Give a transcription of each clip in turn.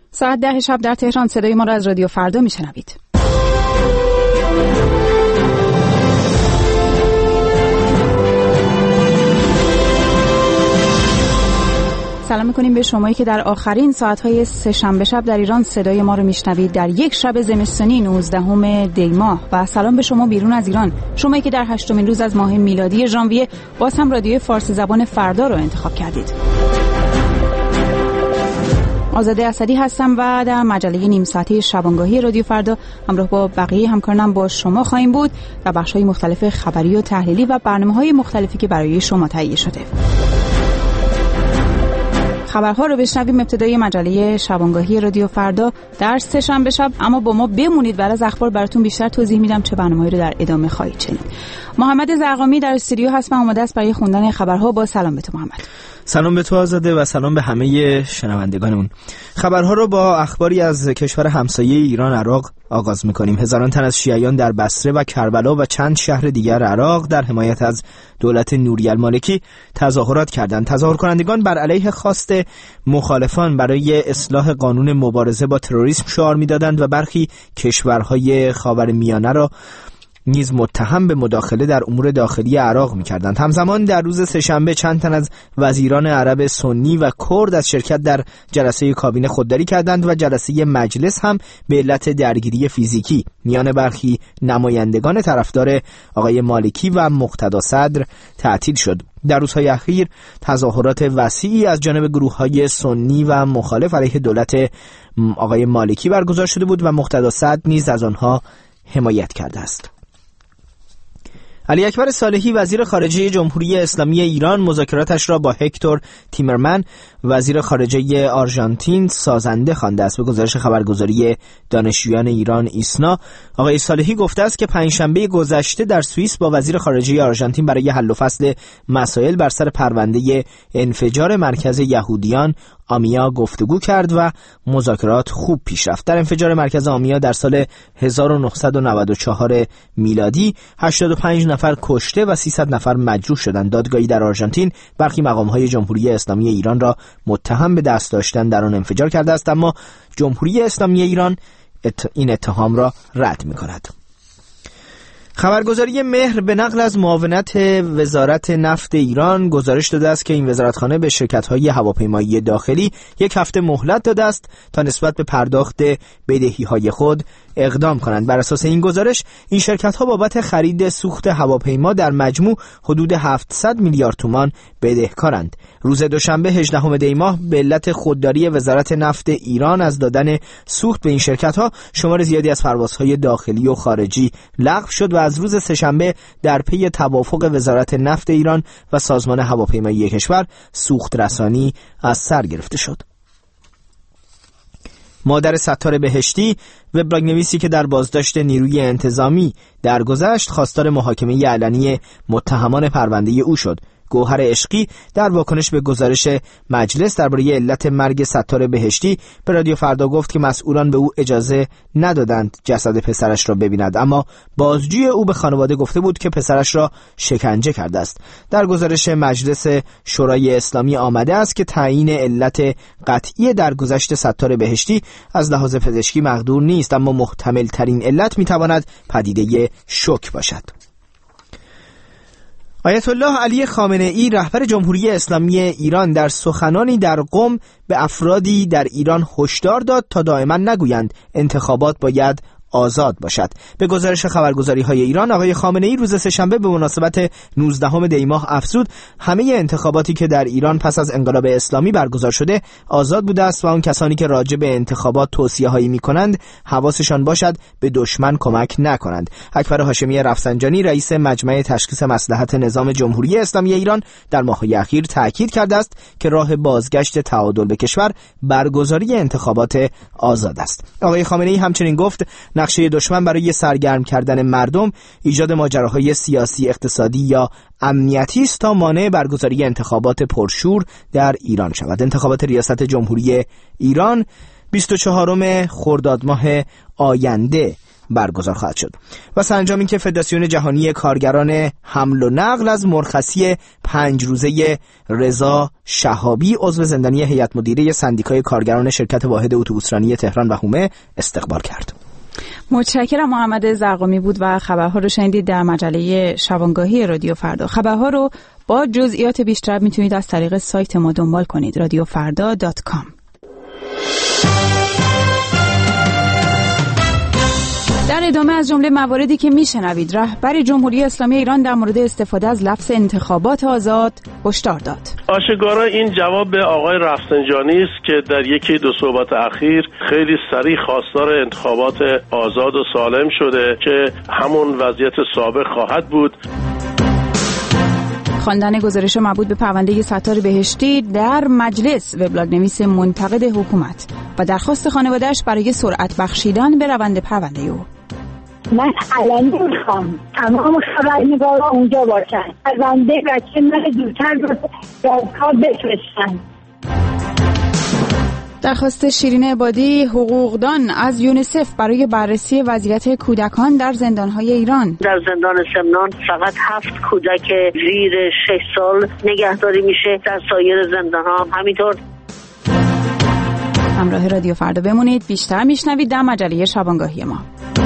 ساعت 10 شب در تهران صدای ما را از رادیو فردا میشنوید. سلام میکنیم به شمایی که در آخرین ساعتهای سه‌شنبه شب در ایران صدای ما رو میشنوید در یک شب زمستانی 19 دی ماه. و سلام به شما بیرون از ایران، شمایی که در 8مین روز از ماه میلادی ژانویه باز هم رادیوی فارسی زبان فردا رو انتخاب کردید. آزاده اسدی هستم و در مجله نیم ساعته شبانگاهی رادیو فردا همراه با بقیه همکارانم با شما خواهیم بود در بخش‌های مختلف خبری و تحلیلی و برنامه‌های مختلفی که برای شما تهیه شده. خبرها رو بشنویم ابتدای مجله شبانگاهی رادیو فردا در سه‌شنبه شب، اما با ما بمونید. بعد از اخبار براتون بیشتر توضیح میدم چه برنامه‌ای رو در ادامه خواهید شنید. محمد زرقامی در استودیو هست و آماده است برای خوندن خبرها. با سلام به تو محمد. سلام به تو آزاده و سلام به همه شنوندگانمون. خبرها رو با اخباری از کشور همسایه ایران عراق آغاز می‌کنیم. هزاران تن از شیعیان در بصره و کربلا و چند شهر دیگر عراق در حمایت از دولت نوری المالکی تظاهرات کردند. تظاهر کنندگان بر علیه خواست مخالفان برای اصلاح قانون مبارزه با تروریسم شعار می‌دادند و برخی کشورهای خاورمیانه را نیز متهم به مداخله در امور داخلی عراق می‌کردند. همزمان در روز سه‌شنبه چند تن از وزیران عرب سنی و کرد از شرکت در جلسه کابینه خودداری کردند و جلسه مجلس هم به علت درگیری فیزیکی میان برخی نمایندگان طرفدار آقای مالکی و مقتدا صدر تعطیل شد. در روزهای اخیر تظاهرات وسیعی از جانب گروه‌های سنی و مخالف علیه دولت آقای مالکی برگزار شده بود و مقتدا صدر نیز از آنها حمایت کرده است. علی اکبر صالحی وزیر خارجه جمهوری اسلامی ایران مذاکراتش را با هکتور تیمرمن وزیر خارجه آرژانتین سازنده خوانده است. به گزارش خبرگزاری دانشجویان ایران ایسنا، آقای صالحی گفته است که پنجشنبه گذشته در سوئیس با وزیر خارجه آرژانتین برای حل و فصل مسائل بر سر پرونده انفجار مرکز یهودیان آمیا گفتگو کرد و مذاکرات خوب پیش رفت. در انفجار مرکز آمیا در سال 1994 میلادی 85 نفر کشته و 300 نفر مجروح شدند. دادگاهی در آرژانتین برخی مقام‌های جمهوری اسلامی ایران را متهم به دست داشتن در آن انفجار کرده است، اما جمهوری اسلامی ایران این اتهام را رد می‌کند. خبرگزاری مهر به نقل از معاونت وزارت نفت ایران گزارش داده است که این وزارتخانه به شرکت‌های هواپیمایی داخلی یک هفته مهلت داده است تا نسبت به پرداخت بدهی‌های خود اقدام کنند. بر اساس این گزارش این شرکت‌ها بابت خرید سوخت هواپیما در مجموع حدود 700 میلیارد تومان بدهکارند. روز دوشنبه 18 دی ماه به علت خودداری وزارت نفت ایران از دادن سوخت به این شرکت‌ها شمار زیادی از پروازهای داخلی و خارجی لغو شد و از روز سه‌شنبه در پی توافق وزارت نفت ایران و سازمان هواپیمایی کشور سوخت رسانی از سر گرفته شد. مادر ستار بهشتی، وبلاگ‌نویسی که در بازداشت نیروی انتظامی درگذشت، خواستار محاکمه علنی متهمان پرونده او شد. گوهر عشقی در واکنش به گزارش مجلس درباره علت مرگ ستار بهشتی به رادیو فردا گفت که مسئولان به او اجازه ندادند جسد پسرش را ببیند، اما بازجوی او به خانواده گفته بود که پسرش را شکنجه کرده است. در گزارش مجلس شورای اسلامی آمده است که تعیین علت قطعی درگذشت ستار بهشتی از لحاظ پزشکی مقدور نیست، اما محتمل ترین علت میتواند پدیده شوک باشد. آیت الله علی خامنه‌ای رهبر جمهوری اسلامی ایران در سخنانی در قم به افرادی در ایران هشدار داد تا دائما نگویند انتخابات باید آزاد باشد. به گزارش خبرگزاری‌های ایران، آقای خامنه‌ای روز سه‌شنبه به مناسبت 19 دی ماه افزود همه انتخاباتی که در ایران پس از انقلاب اسلامی برگزار شده آزاد بوده است و آن کسانی که راجع به انتخابات توصیه‌هایی می‌کنند حواسشان باشد به دشمن کمک نکنند. اکبر هاشمی رفسنجانی رئیس مجمع تشخیص مصلحت نظام جمهوری اسلامی ایران در ماه‌های اخیر تاکید کرده است که راه بازگشت تعادل به کشور برگزاری انتخابات آزاد است. آقای خامنه‌ای همچنین گفت نقشه دشمن برای سرگرم کردن مردم ایجاد ماجراهای سیاسی، اقتصادی یا امنیتی است تا مانع برگزاری انتخابات پرشور در ایران شود. انتخابات ریاست جمهوری ایران 24 خرداد ماه آینده برگزار خواهد شد. و سرانجام اینکه فدراسیون جهانی کارگران حمل و نقل از مرخصی 5 روزه رضا شهابی عضو زندانی هیئت مدیره سندیکای کارگران شرکت واحد اتوبوسرانی تهران و حومه استقبال کرد. متشکرم. محمد زرقامی بود و خبرها رو شنیدید در مجله شبانگاهی رادیو فردا. خبرها رو با جزئیات بیشتر میتونید از طریق سایت ما دنبال کنید، radiofarda.com. در ادامه از جمله مواردی که میشنوید، رهبر جمهوری اسلامی ایران در مورد استفاده از لفظ انتخابات آزاد هشدار داد. آشکارا این جواب به آقای رفسنجانی است که در یکی دو صحبت اخیر خیلی صریح خواستار انتخابات آزاد و سالم شده که همون وضعیت سابق خواهد بود. خواندن گزارش مربوط به پرونده ستار بهشتی در مجلس، وبلاگ نویس منتقد حکومت و درخواست خانواده‌اش برای سرعت بخشیدن به روند پرونده او. من الان میخوام تمام خبرنگارا اونجا باشن، پرونده بچه من زودتر رو دادگاه بفرستن. درخواست شیرین عبادی، حقوقدان، از یونیسف برای بررسی وضعیت کودکان در زندان‌های ایران. در زندان سمنان فقط 7 کودک زیر 6 سال نگهداری میشه، در سایر زندان‌ها همینطور. همراه رادیو فردا بمونید، بیشتر میشنوید در مجله شبانگاهی ما.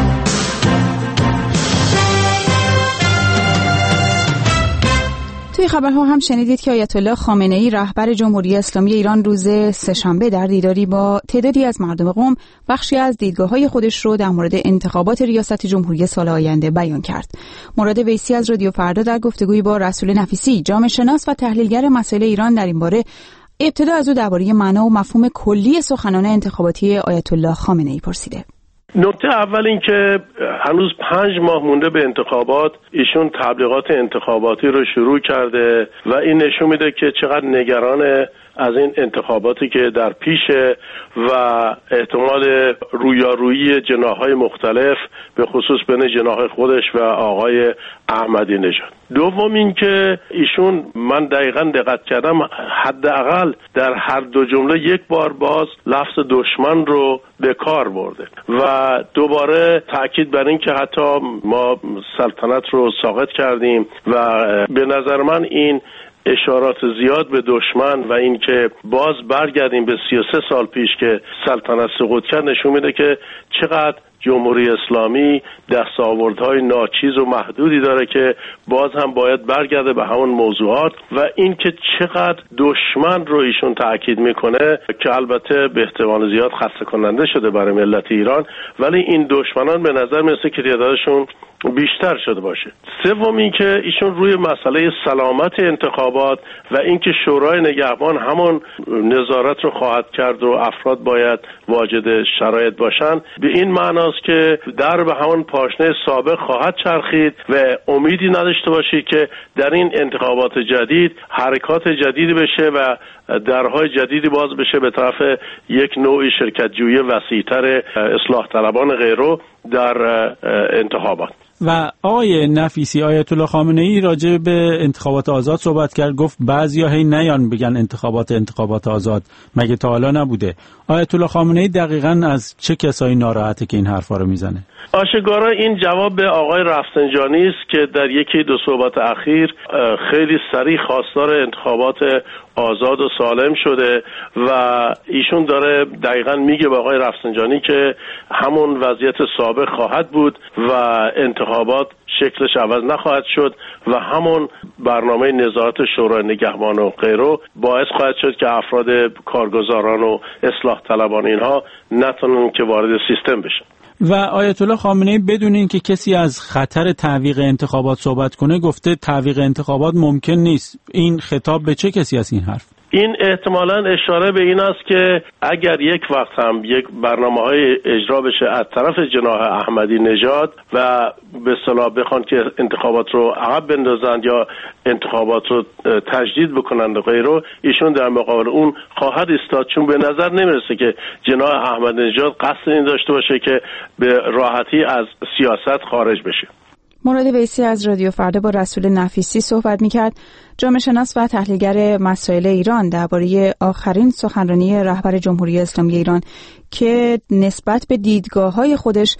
توی خبرها هم شنیدید که آیت الله خامنه‌ای رهبر جمهوری اسلامی ایران روز سه‌شنبه در دیداری با تعدادی از مردم قم بخشی از دیدگاه‌های خودش رو در مورد انتخابات ریاست جمهوری سال آینده بیان کرد. مراد ویسی از رادیو فردا در گفتگویی با رسول نفیسی، جامعه شناس و تحلیلگر مسائل ایران در این باره ابتدا از او درباره معنا و مفهوم کلی سخنان انتخاباتی آیت الله خامنه‌ای پرسیده. نکته اول این که هنوز 5 ماه مونده به انتخابات، ایشون تبلیغات انتخاباتی رو شروع کرده و این نشون میده که چقدر نگران از این انتخاباتی که در پیشه و احتمال رویارویی جناح‌های مختلف به خصوص بین جناح خودش و آقای احمدی نژاد. دوم این که ایشون، من دقیقاً دقت کردم، حداقل در هر دو جمله یک بار باز لفظ دشمن رو به کار برده و دوباره تاکید بر این که حتی ما سلطنت رو ساقط کردیم و به نظر من این اشارات زیاد به دشمن و این که باز برگردیم به 33 سال پیش که سلطنت سقوط کرد نشون میده که چقدر جمهوری اسلامی دستاوردهای ناچیز و محدودی داره که باز هم باید برگرده به همون موضوعات و این که چقدر دشمن رو ایشون تاکید میکنه که البته به احتمال زیاد خسته کننده شده برای ملت ایران، ولی این دشمنان به نظر میرسه که تعدادشون بیشتر شده باشه. سوم این که ایشون روی مسئله سلامت انتخابات و اینکه شورای نگهبان همون نظارت رو خواهد کرد و افراد باید واجد شرایط باشن، به این معناست که در به همون پاشنه سابق خواهد چرخید و امیدی نداشته باشید که در این انتخابات جدید حرکات جدیدی بشه و درهای جدیدی باز بشه به طرف یک نوع شرکت جویی وسیع‌تر اصلاح طلبان غیره در انتخابات. و آقای نفیسی، آیت الله خامنه‌ای راجع به انتخابات آزاد صحبت کرد، گفت بعضیا هی نیان بگن انتخابات آزاد، مگه تا حالا نبوده؟ آیت الله خامنه‌ای دقیقاً از چه کسایی ناراحته که این حرفا رو میزنه؟ آشکارا این جواب به آقای رفسنجانی است که در یکی دو صحبت اخیر خیلی صریح خواستار انتخابات آزاد و سالم شده و ایشون داره دقیقاً میگه به آقای رفسنجانی که همون وضعیت سابق خواهد بود و انتخابات شکلش عوض نخواهد شد و همون برنامه نظارت شورای نگهبان و غیره باعث خواهد شد که افراد کارگزاران و اصلاح طلبان اینها نتونن که وارد سیستم بشن. و آیت الله خامنه‌ای بدون اینکه کسی از خطر تعویق انتخابات صحبت کنه گفته تعویق انتخابات ممکن نیست. این خطاب به چه کسی است این حرف؟ این احتمالاً اشاره به این است که اگر یک وقت هم یک برنامه‌های اجرا بشه از طرف جناح احمدی نژاد و به اصطلاح بخوان که انتخابات رو عقب بندازند یا انتخابات رو تجدید بکنند و غیره، ایشون در مقابل اون خواهد ایستاد، چون به نظر نمیرسه که جناح احمدی نژاد قصد این داشته باشه که به راحتی از سیاست خارج بشه. مراد ویسی از رادیو فردا با رسول نفیسی صحبت می‌کرد، جامعه شناس و تحلیلگر مسائل ایران، درباره آخرین سخنرانی رهبر جمهوری اسلامی ایران که نسبت به دیدگاه‌های خودش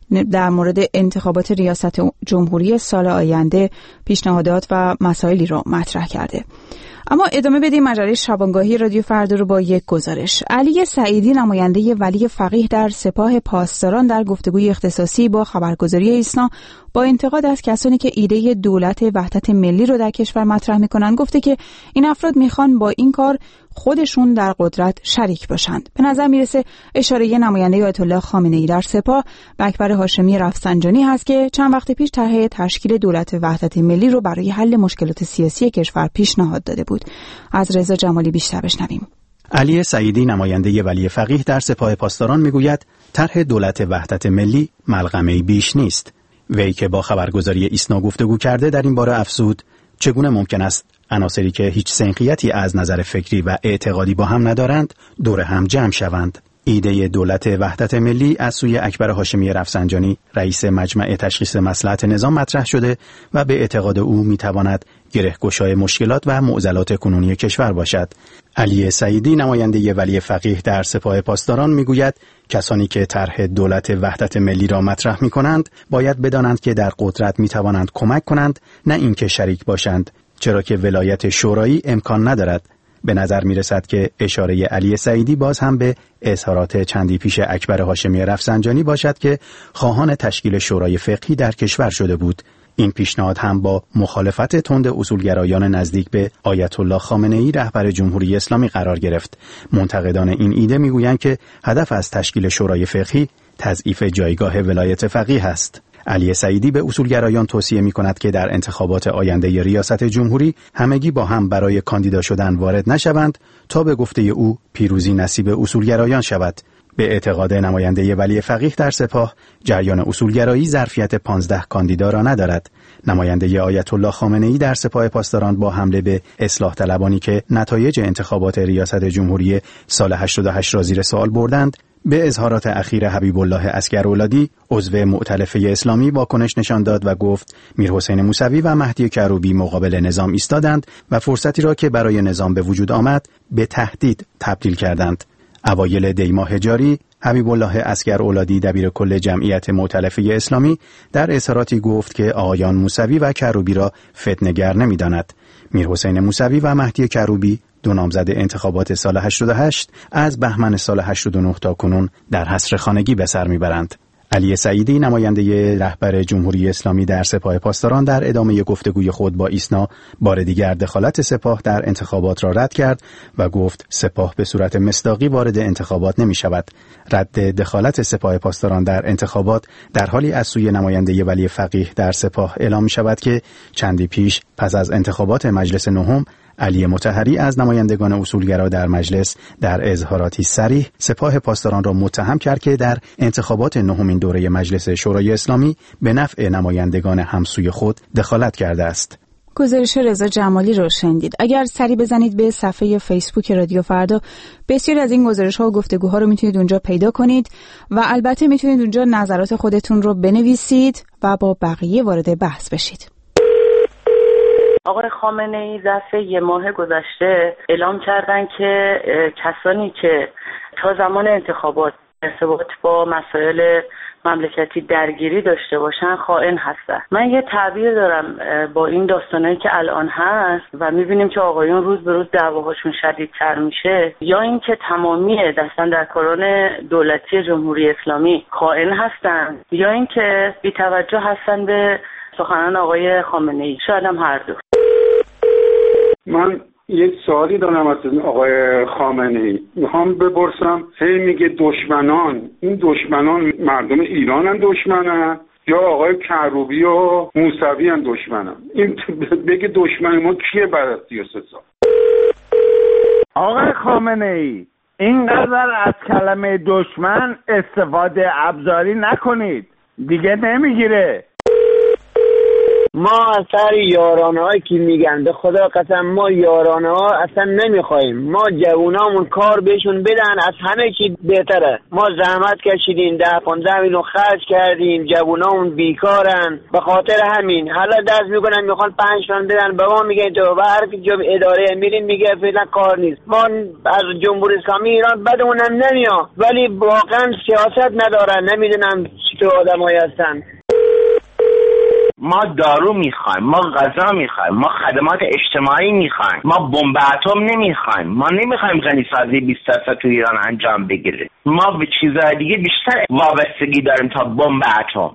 در مورد انتخابات ریاست جمهوری سال آینده پیشنهادات و مسائلی رو مطرح کرده. اما ادامه بدیم مجله شبانگاهی رادیو فردا رو با یک گزارش. علی سعیدی نماینده ولی فقیه در سپاه پاسداران در گفتگوی اختصاصی با خبرگزاری ایسنا با انتقاد از کسانی که ایده دولت وحدت ملی رو در کشور مطرح میکنن گفته که این افراد میخوان با این کار خودشون در قدرت شریک باشند. به نظر میرسه اشاره نماینده آیت الله خامنه‌ای در سپاه به اکبر هاشمی رفسنجانی هست که چند وقت پیش طرح تشکیل دولت وحدت ملی رو برای حل مشکلات سیاسی کشور پیشنهاد داده بود. از رضا جمالی بیشتر بشنویم. علی سعیدی نماینده ولی فقیه در سپاه پاسداران میگوید طرح دولت وحدت ملی ملغمه‌ای بیش نیست. وی که با خبرگزاری ایسنا گفتگو کرده در این باره افزود چگونه ممکن است عناصری که هیچ سنخیتی از نظر فکری و اعتقادی با هم ندارند دور هم جمع شوند. ایده دولت وحدت ملی از سوی اکبر هاشمی رفسنجانی رئیس مجمع تشخیص مصلحت نظام مطرح شده و به اعتقاد او میتواند گره‌گشای مشکلات و معضلات کنونی کشور باشد. علی سعیدی نماینده ولی فقیه در سپاه پاسداران میگوید کسانی که طرح دولت وحدت ملی را مطرح می‌کنند باید بدانند که در قدرت می‌توانند کمک کنند نه اینکه شریک باشند، چرا که ولایت شورایی امکان ندارد. به نظر می‌رسد که اشاره علی سعیدی باز هم به اظهارات چندی پیش اکبر هاشمی رفسنجانی باشد که خواهان تشکیل شورای فقهی در کشور شده بود. این پیشنهاد هم با مخالفت تند اصولگرایان نزدیک به آیت الله خامنه‌ای رهبر جمهوری اسلامی قرار گرفت. منتقدان این ایده میگویند که هدف از تشکیل شورای فقهی تضعیف جایگاه ولایت فقیه است. علی سعیدی به اصولگرایان توصیه می‌کند که در انتخابات آینده ریاست جمهوری همگی با هم برای کاندیدا شدن وارد نشوند تا به گفته او پیروزی نصیب اصولگرایان شود. به اعتقاد نماینده ولی فقیه در سپاه جریان اصولگرایی ظرفیت 15 کاندیدا را ندارد. نماینده آیت الله خامنه‌ای در سپاه پاسداران با حمله به اصلاح طلبانی که نتایج انتخابات ریاست جمهوری سال 88 را زیر سوال بردند به اظهارات اخیر حبیب الله عسگراولادی عضو مؤتلفه اسلامی واکنش نشان داد و گفت میرحسین موسوی و مهدی کروبی مقابل نظام ایستادند و فرصتی را که برای نظام به وجود آمد به تهدید تبدیل کردند. اوایل دی ماه جاری حبیب الله عسگراولادی دبیر کل جمعیت مؤتلفه اسلامی در اظهاراتی گفت که آقایان موسوی و کروبی را فتنه‌گر نمی‌داند. میرحسین موسوی و مهدی کروبی دو نامزد انتخابات سال 88 از بهمن سال 89 تا کنون در حصر خانگی به سر میبرند. علی سعیدی نماینده رهبر جمهوری اسلامی در سپاه پاسداران در ادامه گفتگوی خود با ایسنا بار دیگر دخالت سپاه در انتخابات را رد کرد و گفت سپاه به صورت مصداقی وارد انتخابات نمی شود. رد دخالت سپاه پاسداران در انتخابات در حالی از سوی نماینده ولی فقیه در سپاه اعلام می شود که چندی پیش پس از انتخابات مجلس نهم علی مطهری از نمایندگان اصولگرا در مجلس در اظهاراتی صریح سپاه پاسداران را متهم کرد که در انتخابات نهمین دوره مجلس شورای اسلامی به نفع نمایندگان همسوی خود دخالت کرده است. گزارش رضا جمالی رو شنیدید. اگر سری بزنید به صفحه فیسبوک رادیو فردا بسیاری از این گزارش‌ها و گفتگوها رو میتونید اونجا پیدا کنید و البته میتونید اونجا نظرات خودتون رو بنویسید و با بقیه وارد بحث بشید. آقای خامنه‌ای ظرف یه ماه گذشته اعلام کردن که کسانی که تا زمان انتخابات ارتباط با مسائل مملکتی درگیری داشته باشن خائن هستن. من یه تعبیر دارم با این داستانایی که الان هست و میبینیم که آقایون روز به روز دعواهاشون شدیدتر میشه، یا اینکه تمامی دستاندرکاران دولتی جمهوری اسلامی خائن هستن یا اینکه بی‌توجه هستن به سخنان آقای خامنه‌ای. شاید هم هر دو. من یک سوالی دارم از آقای خامنه‌ای. میخوام بپرسم هی میگه دشمنان، این دشمنان مردم ایرانن دشمنن یا آقای کروبی و موسوی ان دشمنن؟ این بگه دشمن ما کیه بعد از 33 سال؟ آقای خامنه‌ای اینقدر از کلمه دشمن استفاده ابزاری نکنید، دیگه نمیگیره. ما از سر یارانه هایی که میگن به خدا قسم ما یارانه ها اصلا نمیخوایم. ما جوونامون کار بهشون بدن، از همه چی بهتره. ما زحمت کشیدیم 10-15 میلیون خرج کردیم، جوونامون بیکارن. به خاطر همین حالا دست میکنن میخوان 5 تومن بدن به ما، میگن تو هر جا اداره میرین میگه فعلا کار نیست. ما از جمهوری اسلامی ایران بدمون نمیاد، ولی واقعا سیاست ندارن، نمیدونم تو آدمایی هستن. ما دارو میخوایم، ما غذا میخوایم، ما خدمات اجتماعی میخوایم، ما بمب اتم نمیخوایم، ما نمیخوایم غنیسازی 20 درصد تو ایران انجام بگیره. ما به چیزهای دیگه بیشتر وابستگی داریم تا بمب اتم.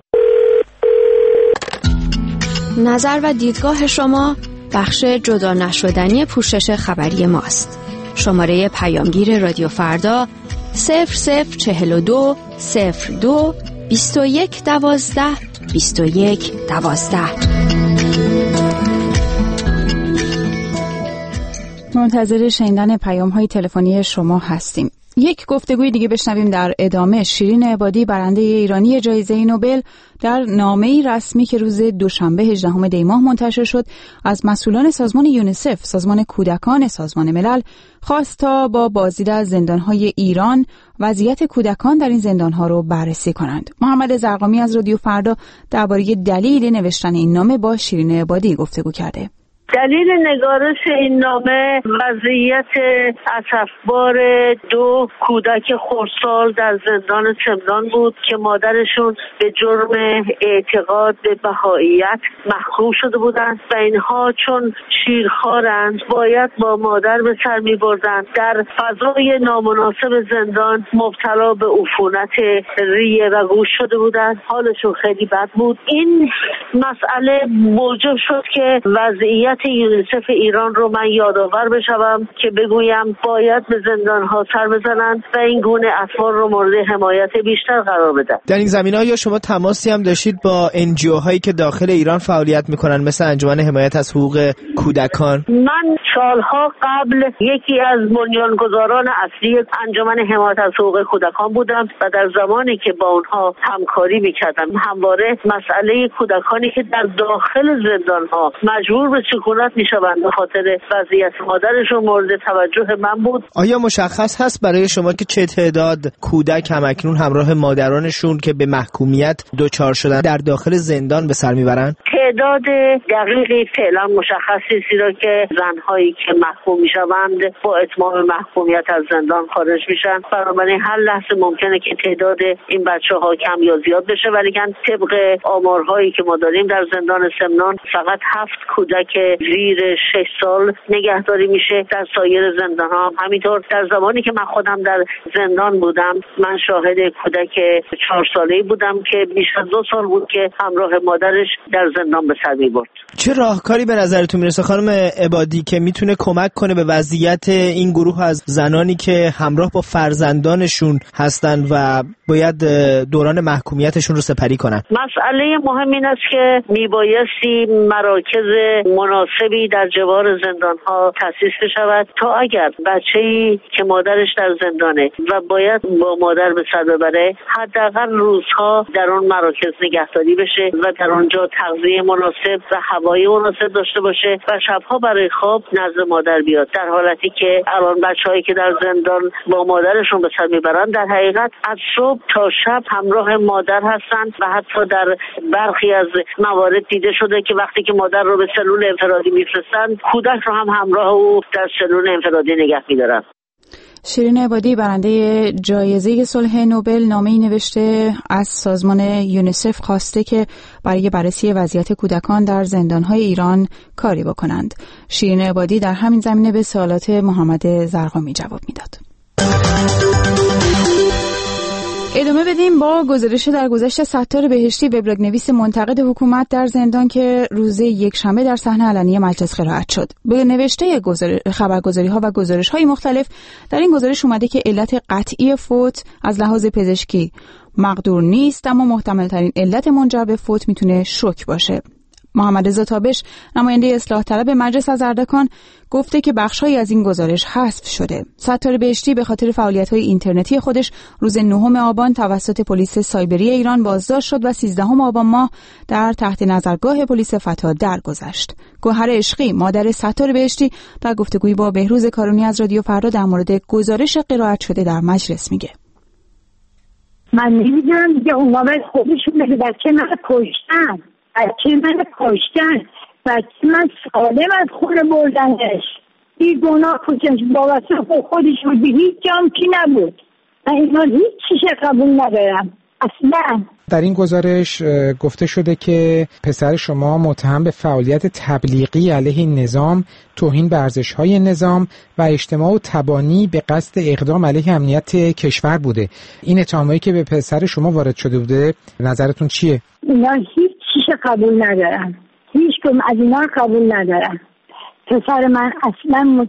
نظر و دیدگاه شما بخش جدا نشدنی پوشش خبری ماست. شماره پیامگیر رادیو فردا 0042 02 21 12 21 12. منتظر شنیدن پیام‌های تلفنی شما هستیم. یک گفتگوی دیگه بشنویم در ادامه. شیرین عبادی برنده ایرانی جایزه نوبل در نامه‌ای رسمی که روز دوشنبه 18 دی ماه منتشر شد از مسئولان سازمان یونیسف، سازمان کودکان سازمان ملل، خواست تا با بازدید از زندان‌های ایران وضعیت کودکان در این زندان‌ها رو بررسی کنند. محمد زرقامی از رادیو فردا درباره دلیل نوشتن این نامه با شیرین عبادی گفتگو کرده. دلیل نگارش این نامه وضعیت اسفبار 2 کودک خردسال در زندان سمنان بود که مادرشون به جرم اعتقاد به بهائیت محکوم شده بودند و اینها چون شیرخوارند باید با مادر به سر می بردند. در فضای نامناسب زندان مبتلا به عفونت ریه و گوش شده بودند. حالشون خیلی بد بود. این مسئله موجب شد که وضعیت یونیسف ایران رو من یادآور بشوم که بگویم باید به زندان‌ها سر بزنند و این گونه اطفال رو مورد حمایت بیشتر قرار بدن. در این زمینه‌ها یا شما تماسی هم داشتید با NGO هایی که داخل ایران فعالیت میکنن مثل انجمن حمایت از حقوق کودکان؟ من سالها قبل یکی از بنیانگذاران اصلی انجمن حمایت از حقوق کودکان بودم و در زمانی که با اونها همکاری میکردم همواره مسئله کودکانی که در داخل زندان‌ها مجبور به سکونت میشوند به خاطر وضعیت مادرشون مورد توجه من بود. آیا مشخص هست برای شما که چه تعداد کودک همکنون همراه مادرانشون که به محکومیت دچار شدن در داخل زندان به سر میبرن؟ تعداد دقیقی فعلا مشخص نیست، زیرا که زنهایی که محکوم میشوند با اتمام محکومیت از زندان خارج میشن. بنابراین هر لحظه ممکنه که تعداد این بچه‌ها کم یا زیاد بشه، ولی طبق آمارهایی که ما داریم در زندان سمنان فقط 7 کودک زیر 6 سال نگهداری میشه. در سایر زندان‌ها همینطور. در زمانی که من خودم در زندان بودم من شاهد کودک 4 ساله‌ای بودم که بیش از 2 سال بود که همراه مادرش در زندان به سر می‌برد. چه راهکاری به نظرتون میرسه خانم عبادی که میتونه کمک کنه به وضعیت این گروه از زنانی که همراه با فرزندانشون هستن و باید دوران محکومیتشون رو سپری کنن؟ مسئله مهم این است که میبایستی مراکز مناسبی در جوار زندان‌ها تأسیس بشود تا اگر بچه‌ای که مادرش در زندانه و باید با مادر به سر ببره حداقل روزها در اون مراکز نگهداری بشه و در اونجا تغذیه مناسب و هوای مناسب داشته باشه و شبها برای خواب نزد مادر بیاد. در حالتی که الان بچه‌هایی که در زندان با مادرشون به سر میبرن در حقیقت از صبح تا شب همراه مادر هستند و حتی در برخی از موارد دیده شده که وقتی که مادر رو به سلول انفرادی میفرستن کودک رو هم همراه او در سلول انفرادی نگه میدارن. شیرین عبادی برنده جایزه صلح نوبل نامه‌ای نوشته از سازمان یونیسف خواسته که برای بررسی وضعیت کودکان در زندان‌های ایران کاری بکنند. شیرین عبادی در همین زمینه به سوالات محمد زرقامی جواب میداد. ادامه بدیم با گزارش درگذشت ستار بهشتی، وبلاگ نویس منتقد حکومت در زندان که روز یکشنبه در صحنه علنی مجلس قرائت شد. به نوشته خبرگزاری‌ها و گزارش‌های مختلف در این گزارش اومده که علت قطعی فوت از لحاظ پزشکی مقدور نیست، اما محتمل‌ترین علت منجر به فوت میتونه شوک باشه. محمد رضا تابش نماینده اصلاح طلب مجلس از اردکان گفته که بخش‌هایی از این گزارش حذف شده. ستار بهشتی به خاطر فعالیت‌های اینترنتی خودش روز 9 آبان توسط پلیس سایبری ایران بازداشت شد و 13 آبان ماه در تحت نظرگاه پلیس فتا درگذشت. گوهر عشقی مادر ستار بهشتی در گفتگویی با بهروز کارونی از رادیو فردا در مورد گزارش قرائت شده در مجلس میگه: من نمی‌دونم دیگه اونا به خودشون بگه بچه من کشتن، بچه من سالم از خونه بردنش، این گناه کشش بابسته خودش بود، به هیچ جام کی نبود. من اینا هیچ چیز قبول ندارم اصلا. در این گزارش گفته شده که پسر شما متهم به فعالیت تبلیغی علیه نظام، توهین به ارزش‌های نظام و اجتماع و تبانی به قصد اقدام علیه امنیت کشور بوده. این اتهامایی که به پسر شما وارد شده بوده نظرتون چیه؟ اینا هیچ چیز قبول ندارم. هیچ کدوم از اینا قبول ندارم. پسر من اصلا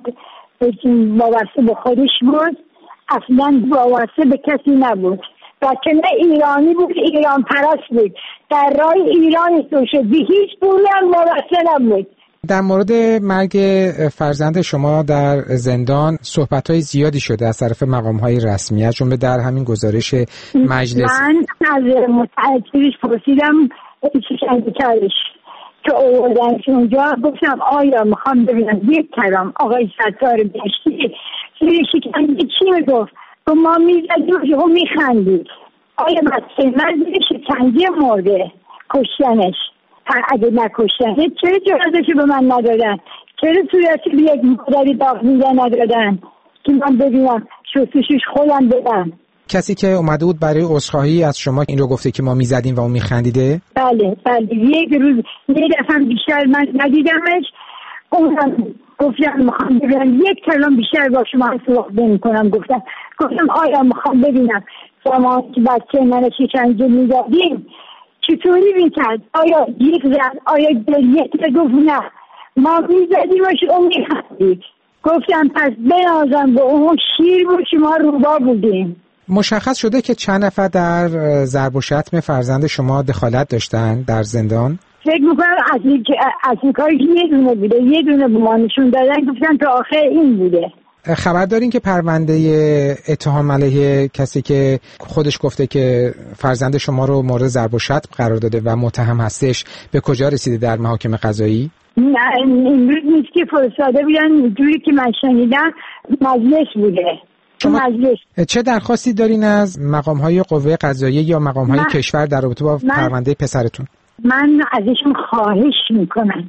وابسته به خودش بود، اصلا وابسته به کسی نبود. بچه نه ایرانی بود، ایران پرست بود، در راه ایران توشه، به هیچ پولی هم وابسته نبود. در مورد مرگ فرزند شما در زندان صحبت‌های زیادی شده از طرف مقام‌های رسمی، از جمله در همین گزارش مجلس. من از متعهدش پرسیدم شکنجه‌کارش که آوردنش اونجا، گفتم آیا میخوام ببینم یک کلام آقای ستار بهشتی شکنجه چی میگفت؟ ما میزدیم و میخندید. آیا بچه من زیر شکنجه مرده کشتنش؟ اگه نکشتنش چرا جرأتش به من ندادن؟ چرا صورتی به یک مادری داغ میزن ندادن که من ببینم شستشوش خودم بدم؟ کسی که اومده بود برای عذرخواهی از شما این رو گفته که ما میزدیم و اون میخندیده؟ بله یک روز یه دفعه بیشتر من ندیدمش، اونم گفتم میخوام ببینم یک کلام بیشتر با شما صحبت نمی‌کنم. گفتم آیا میخوام ببینم شما که بچه من شکنجه میدادیم چطوری میکرد؟ آیا جیغ زد؟ آیا گریه کرد؟ گفت نه ما میزدیمش اون میخندید. گفتم پس بنازم به اون شیر بود که ما روبا بودیم. مشخص شده که چند نفر در ضرب و شتم فرزند شما دخالت داشتن در زندان؟ فکر میکنم از این کاری یه دونه بوده، یه دونه به ما نشون دادن، گفتن تا آخر این بوده. خبر دارین که پرونده اتهام علیه کسی که خودش گفته که فرزند شما رو مورد ضرب و شتم قرار داده و متهم هستش به کجا رسیده در محاکم قضایی؟ نه امروز نیست که فرستاده بودن، جوری که من شنیدم مجلس بوده. مجلس. چه درخواستی دارین از مقام‌های قوه قضاییه یا مقام‌های کشور در رابطه با پرونده پسرتون؟ من ازشون خواهش میکنم،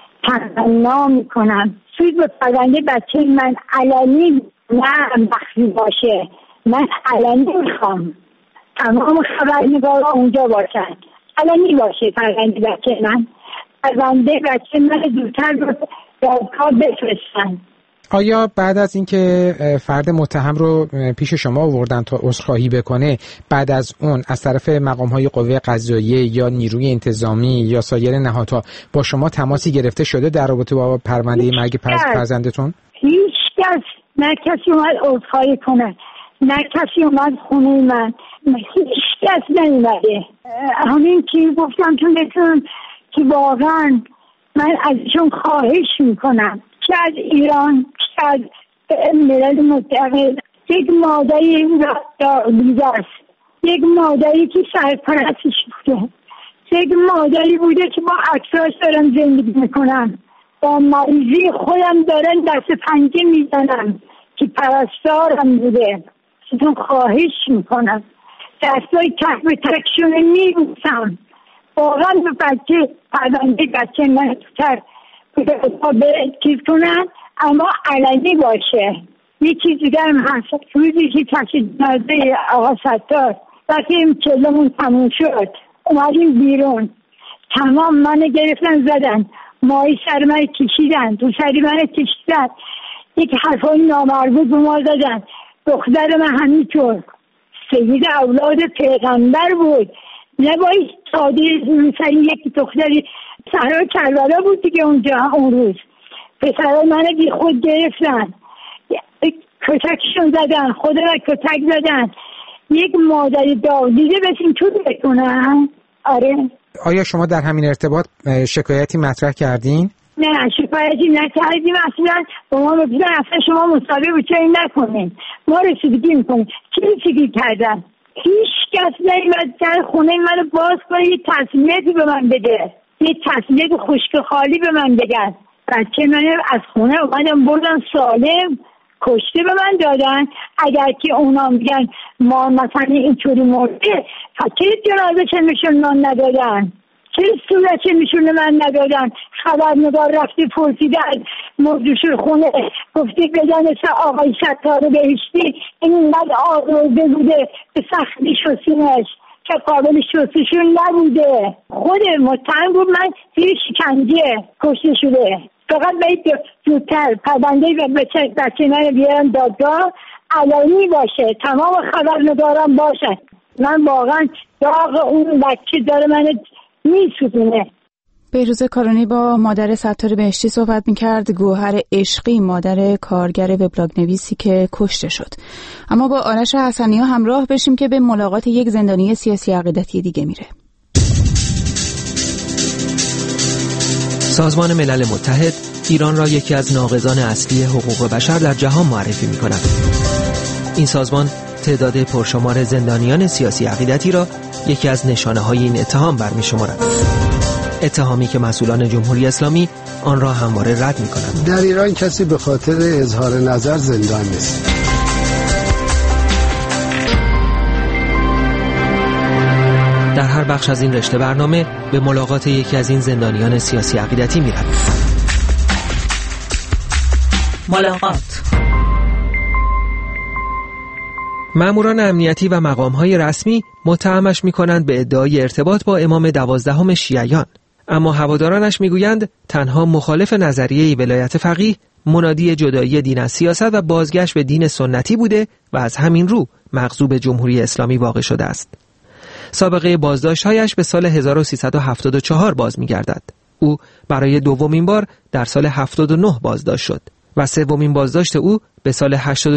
تمنا میکنم سود به پرونده بچه من علنی نه مخفی باشه. من علنی میخوام تمام خبرنگارا اونجا باشن، علنی باشه پرونده بچه من، پرونده بچه من زودتر رو دادگاه بفرستن. آیا بعد از اینکه فرد متهم رو پیش شما آوردن تا عذرخواهی بکنه، بعد از اون از طرف مقام‌های قوه قضاییه یا نیروی انتظامی یا سایر نهادها با شما تماسی گرفته شده در رابطه با پرونده مرگ فرزندتون؟ هیچ کس، نه کسی اومد عذرخواهی کنه، نه کسی اومد خونه من، هیچ کس نیومده. همین که گفتم تو بتون که واقعا من ازشون خواهش میکنم که از ایران، که از ملل متحد، یک مادری دیده است، یک مادری که سرپرستش بوده، یک مادری بوده که با عکساش دارم زندگی میکنم، با مریضی خودم دارن دست پنجه میزنم که پرستارم بوده. ازتون خواهش میکنم دستای تک به تکشونه میبوسم، واقعا به بچه پرونده بچه من توتر چیز کنن، اما علنی باشه. یه چیز دیگه هم هست، روزی که تشکیل جنازه آقا ستار وقتی این چلمون تموم شد اومدیم بیرون، تمام منو گرفتن زدن، ماهی سر من کشیدن، تو سری من کشیدن، یک حرفای نامربوط به ما زدن. دختر من همینطور، سید اولاد پیغمبر بود، نباید ساده سری یک دختری صحرای کربلا بود دیگه اونجا اون روز. پسرای من بی خود گرفتن، کتکشون زدن، خود را کتک زدن. یک مادری داغ‌دیده بسیم تو بکنن. آره. آیا شما در همین ارتباط شکایتی مطرح کردین؟ نه شکایتی نکردیم، اصلا با ما بگیدن اصلا شما مصابه بود چه این نکنین، ما رسیدگی میکنیم. چی رسیدگی کردن؟ هیچ کس نمیاد در خونه منو باز کنه یه تسلیتی به من بده، یه تسلیت خشک خالی به من بگن. بچه من از خونه اومدم بردن سالم، کشته به من دادن. اگر که اونا میگن ما مثلا اینطوری مرده، چه جنازه چه نشون ندادن، چه صورت چه نشون من ندادن؟ خبرنگار رفته پرسیده از مردوشور خونه، گفته بدن آقای ستار بهشتی اینقدر آزرده بوده به سختی شستینش که قابل شستشو نبوده. خود متهم بود من زیر شکنجه کشته شده. فقط باید زودتر پرونده و کنار بیارن دادگاه، علنی باشه، تمام خبرنگاران باشن. من واقعا داغ اون بچه داره من میسوزونه. بهروز کارانی با مادر ستار بهشتی صحبت میکرد، گوهر عشقی، مادر کارگر وبلاگ نویسی که کشته شد. اما با آرش حسنی ها همراه بشیم که به ملاقات یک زندانی سیاسی عقیدتی دیگه میره. سازمان ملل متحد ایران را یکی از ناقضان اصلی حقوق بشر در جهان معرفی می‌کند. این سازمان تعداد پرشمار زندانیان سیاسی عقیدتی را یکی از نشانه‌های این اتهام برمی‌شمارد. اتهامی که مسئولان جمهوری اسلامی آن را همواره رد می‌کنند. در ایران کسی به خاطر اظهار نظر زندان نیست. در هر بخش از این رشته برنامه به ملاقات یکی از این زندانیان سیاسی عقیدتی می‌رویم. ملاقات. ماموران امنیتی و مقام‌های رسمی متهمش می‌کنند به ادعای ارتباط با امام 12 شیعیان، اما هوادارانش می‌گویند تنها مخالف نظریه ولایت فقیه، منادی جدایی دین از سیاست و بازگشت به دین سنتی بوده و از همین رو مغضوب جمهوری اسلامی واقع شده است. سابقه بازداشت‌هایش به سال 1374 باز می‌گردد. او برای دومین بار در سال 79 بازداشت شد و سومین بازداشت او به سال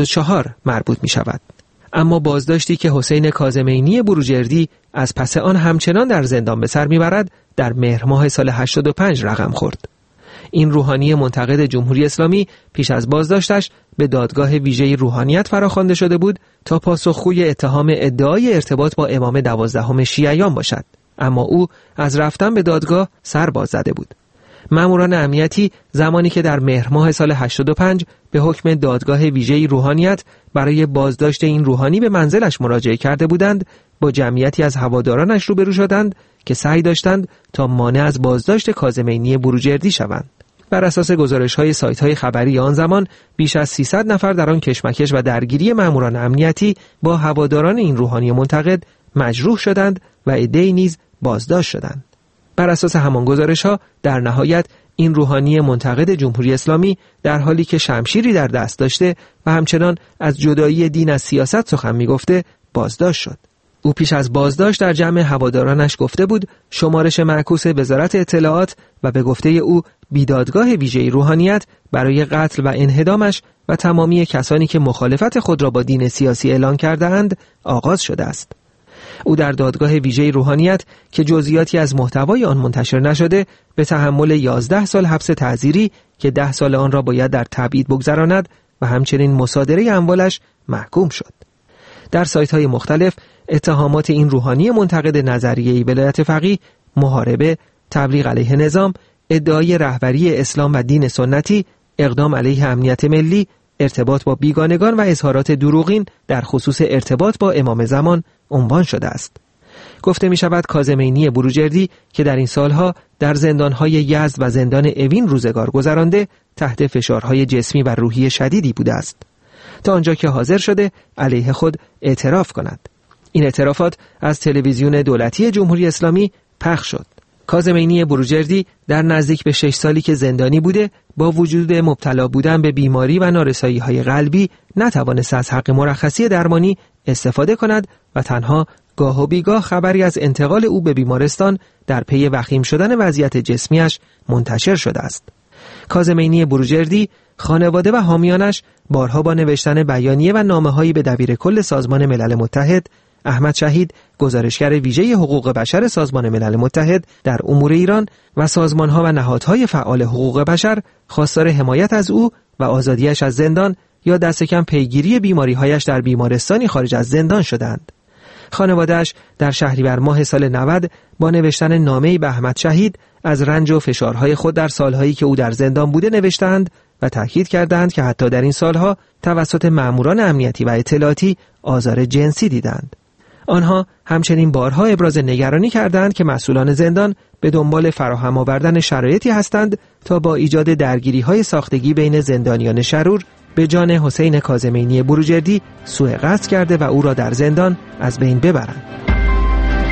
84 مربوط می‌شود. اما بازداشتی که حسین کاظمینی بروجردی از پس آن همچنان در زندان به سر می‌برد در مهر ماه سال 85 رقم خورد. این روحانی منتقد جمهوری اسلامی پیش از بازداشتش به دادگاه ویژه روحانیت فراخوانده شده بود تا پاسخگوی اتهام ادعای ارتباط با امام 12 شیعیان باشد، اما او از رفتن به دادگاه سر باز زده بود. ماموران امنیتی زمانی که در مهر ماه سال 85 به حکم دادگاه ویژه روحانیت برای بازداشت این روحانی به منزلش مراجعه کرده بودند، با جمعیتی از هوادارانش روبرو شدند که سعی داشتند تا مانع از بازداشت کاظمینی بروجردی شوند. بر اساس گزارش‌های سایت‌های خبری آن زمان بیش از 300 نفر در آن کشمکش و درگیری ماموران امنیتی با هواداران این روحانی منتقد مجروح شدند و عده‌ای نیز بازداشت شدند. بر اساس همان گزارش‌ها در نهایت این روحانی منتقد جمهوری اسلامی در حالی که شمشیری در دست داشته و همچنان از جدایی دین از سیاست سخن می‌گفته بازداشت شد. او پیش از بازداشت در جمع هوادارانش گفته بود شمارش معکوس وزارت اطلاعات و به گفته او بیدادگاه ویژه روحانیت برای قتل و انهدامش و تمامی کسانی که مخالفت خود را با دین سیاسی اعلان کرده‌اند آغاز شده است. او در دادگاه ویژه روحانیت که جزئیاتی از محتوای آن منتشر نشده به تحمل 11 سال حبس تعزیری که 10 سال آن را باید در تبعید بگذراند و همچنین مصادره اموالش محکوم شد. در سایت‌های مختلف اتهامات این روحانی منتقد نظریه ولایت فقیه، محاربه، تبلیغ علیه نظام، ادعای رهبری اسلام و دین سنتی، اقدام علیه امنیت ملی، ارتباط با بیگانگان و اظهارات دروغین در خصوص ارتباط با امام زمان عنوان شده است. گفته می شود کاظمینی بروجردی که در این سالها در زندانهای یزد و زندان اوین روزگار گذرانده تحت فشارهای جسمی و روحی شدیدی بوده است تا آنجا که حاضر شده علیه خود اعتراف کند. این اعترافات از تلویزیون دولتی جمهوری اسلامی پخش شد. کاظمینی بروجردی در نزدیک به 6 سالی که زندانی بوده با وجود مبتلا بودن به بیماری و نارسایی‌های قلبی نتوانست از حق مرخصی درمانی استفاده کند و تنها گاه و بیگاه خبری از انتقال او به بیمارستان در پی وخیم شدن وضعیت جسمیش منتشر شده است. کاظمینی بروجردی، خانواده و حامیانش بارها با نوشتن بیانیه و نامه‌هایی به دبیرکل سازمان ملل متحد، احمد شهید، گزارشگر ویژه حقوق بشر سازمان ملل متحد در امور ایران و سازمان‌ها و نهادهای فعال حقوق بشر خواستار حمایت از او و آزادیش از زندان یا دست کم پیگیری بیماری‌هایش در بیمارستانی خارج از زندان شدند. خانواده‌اش در شهریور ماه سال 90 با نوشتن نامه‌ای به احمد شهید از رنج و فشارهای خود در سالهایی که او در زندان بوده نوشتند و تاکید کردند که حتی در این سالها توسط ماموران امنیتی و اطلاعاتی آزار جنسی دیدند. آنها همچنین بارها ابراز نگرانی کردند که مسئولان زندان به دنبال فراهم آوردن شرایطی هستند تا با ایجاد درگیری‌های ساختگی بین زندانیان شرور به جان حسین کاظمینی بروجردی سوء قصد کرده و او را در زندان از بین ببرند.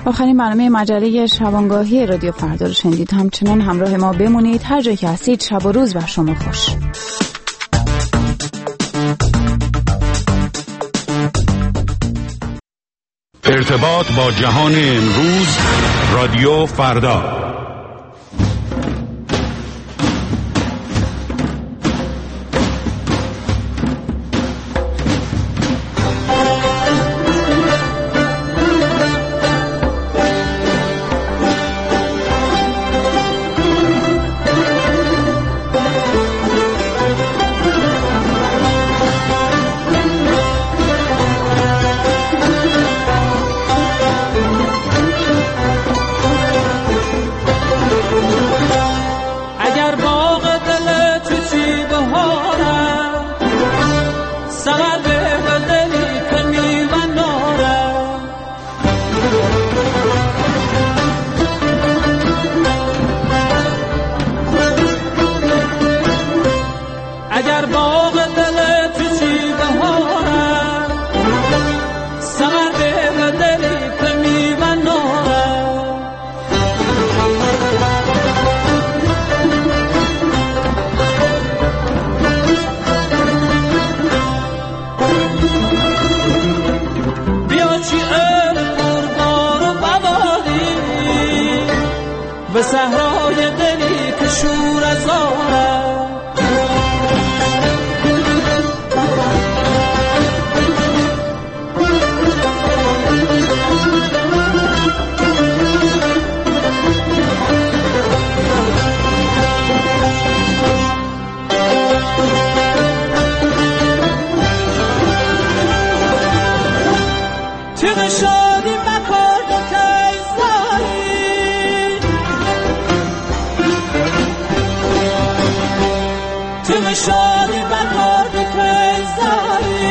آخرین برنامه مجله شبانگاهی رادیو فردا رو شنیدید. همچنان همراه ما بمونید. هر جا که هستید شب و روز بر شما خوش. ارتباط با جهان امروز، رادیو فردا. به صحرای دلی که شور از آره شادی بکار کیزاری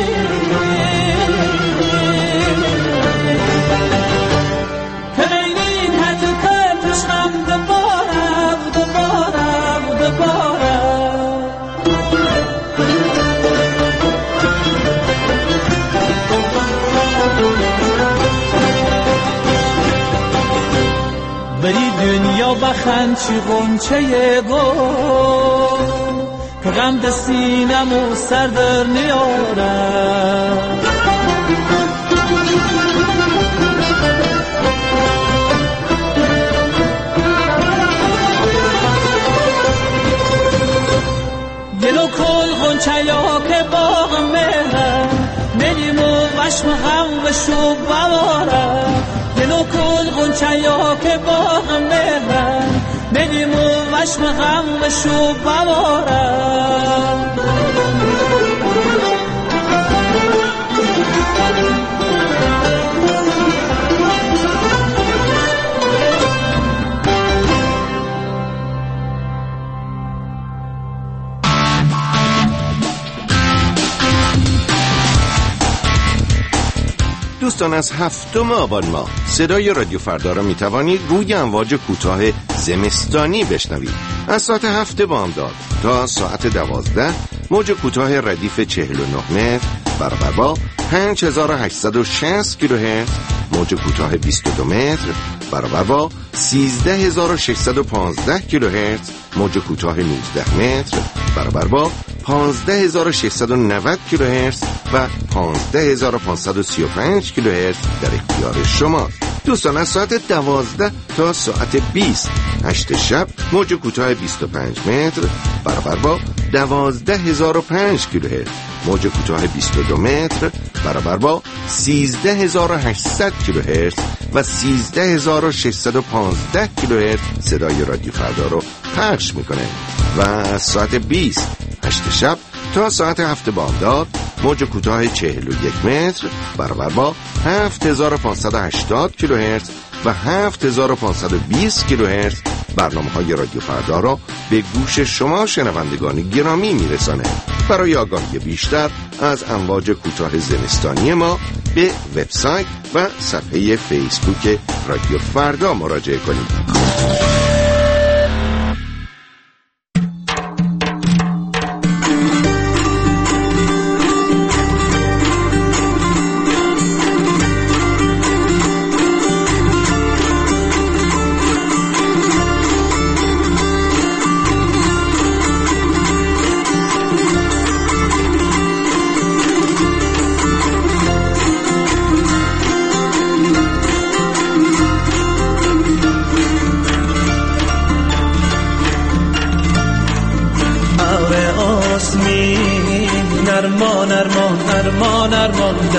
کنینی کت کتشم دبارم بری دنیا بخند چی غنچه گل که غم به سینم و سر در نیارم گلو کل غنچه یا که باغ مهرم نیم و وشم هم و شوب بوارم گلو کل غنچه یا که باغ مهرم نیم و وشم هم و شوب بوارم دوستان، از 7 آبان ماه صدای رادیو فردا را می توانید روی امواج کوتاه زمستانی بشنوید. از ساعت 7 بامداد تا ساعت 12 موج کوتاه ردیف 49 متر برابر با 5860 کیلوهرتز، موج کوتاه 22 متر برابر با 13615 کیلوهرتز، موج کوتاه 19 متر برابر با 15690 کیلوهرتز و 15535 کیلوهرتز در اختیار شما. دوستان، از ساعت 12 تا ساعت 20 8 شب موج کوتاه 25 متر برابر با 12005 کیلوهرتز، موج کوتاه 22 متر برابر با 13800 کیلوهرتز و 13615 کیلوهرتز صدای رادیو فردا رو پخش میکنه. و از ساعت 20 8 شب تا ساعت 7 بامداد موج کوتاه 41 متر برابر با 7580 کیلوهرتز و 7520 کیلوهرتز برنامه‌های رادیو فردا را به گوش شما شنوندگان گرامی میرسانه. برای آگاهی بیشتر از امواج کوتاه زمستانی ما به وبسایت و صفحه فیسبوک رادیو فردا مراجعه کنید.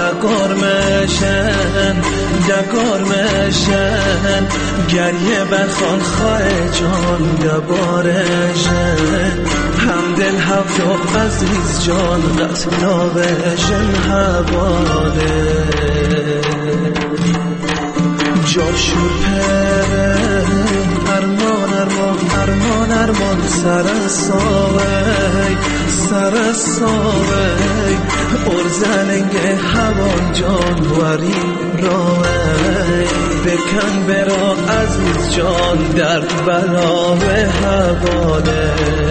دگار مشن گریه بخوان خواه جان دبارشن همدل هفته عزیز جان قتلا بشن حواله جاشور پره ارمان سر ساوی ارزنگ هوان جان وری راوی بکن برا عزیز جان درد بلا و حواله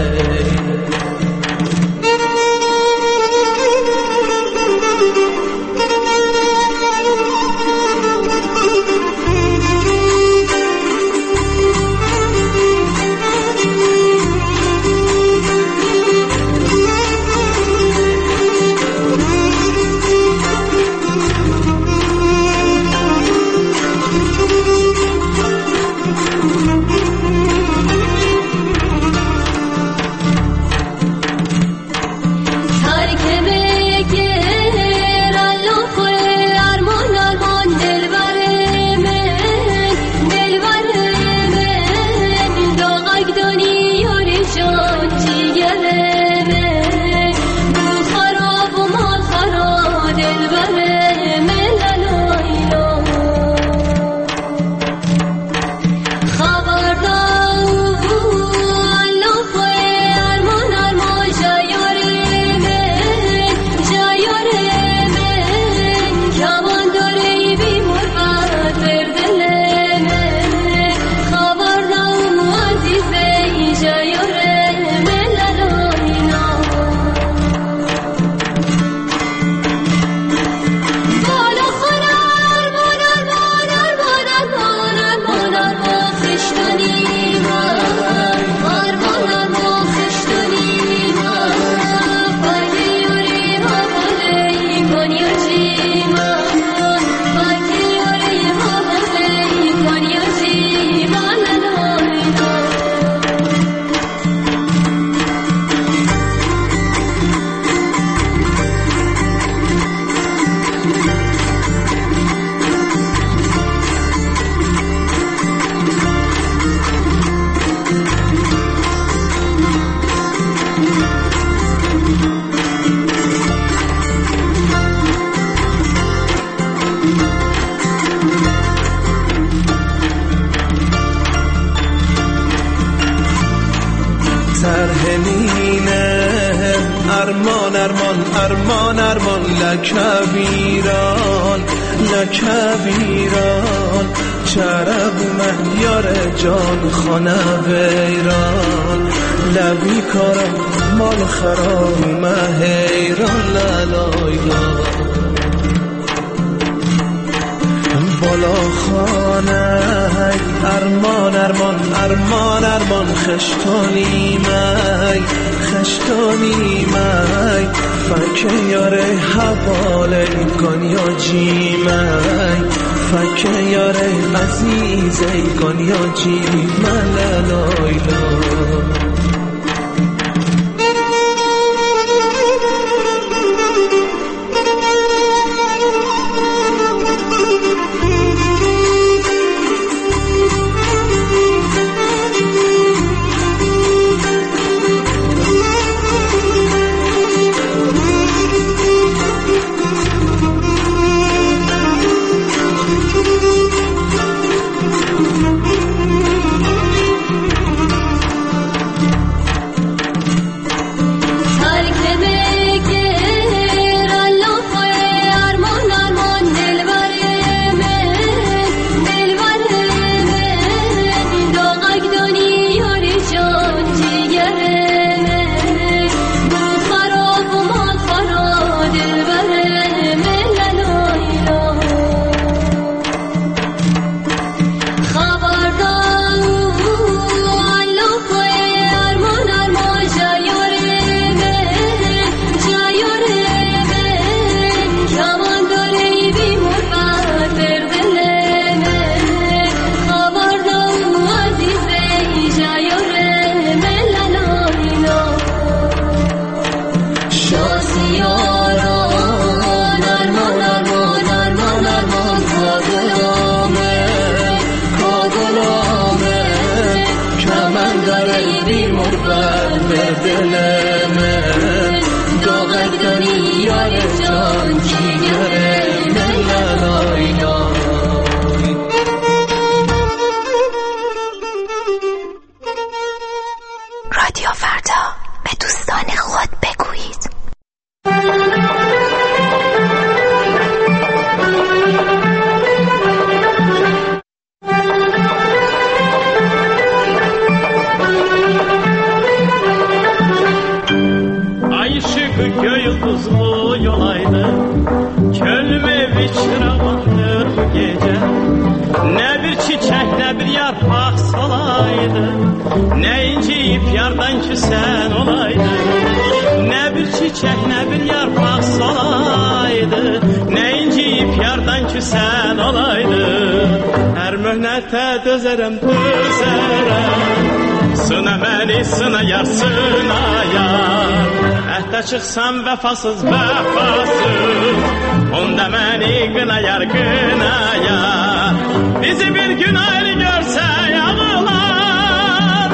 ارمان لکبیران چرب مهیار جان خانه ویران لبی کارم مال خرام مهیران لالایلا بالا خانه ارمان خشتانی می فکه یاره حواله گانیا جی می فکه یاره عزیزه گانیا جی من لالایلا ki sen olaydın. Her möhnətə dözərəm, Sına məni, sına yar, sına yar. Əhdə çıxsam vəfasız, onda məni qınayar, Bizi bir gün ayrı görsə ağlar.